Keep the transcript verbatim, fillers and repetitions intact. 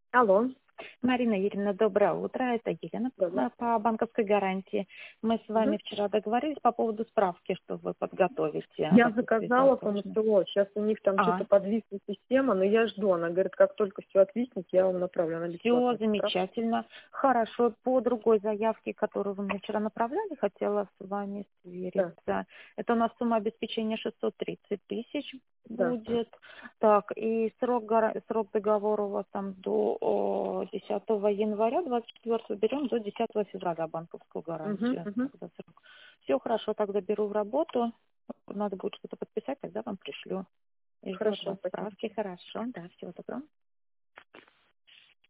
Алло. Марина Юрьевна, доброе утро. Это Елена Доброе. по банковской гарантии. Мы с вами Мгм. вчера договорились по поводу справки, что вы подготовите. Я Отсутствие заказала досрочно. ПМСО. Сейчас у них там А, что-то подвисла система, но я жду. Она говорит, как только все отвиснет, я вам направлю на все бесплатную справку. замечательно. Хорошо. По другой заявке, которую вы мне вчера направляли, хотела с вами Да, свериться. Это у нас сумма обеспечения шестьсот тридцать тысяч да. будет. Так, и срок, гара- срок договора у вас там до о, десятого января двадцать четвёртого, берем до десятого февраля банковскую Угу, гарантию. угу. Все хорошо, тогда беру в работу. Надо будет что-то подписать, тогда вам пришлю. И жду от Хорошо, вас спасибо. справки. Хорошо, да, всего доброго.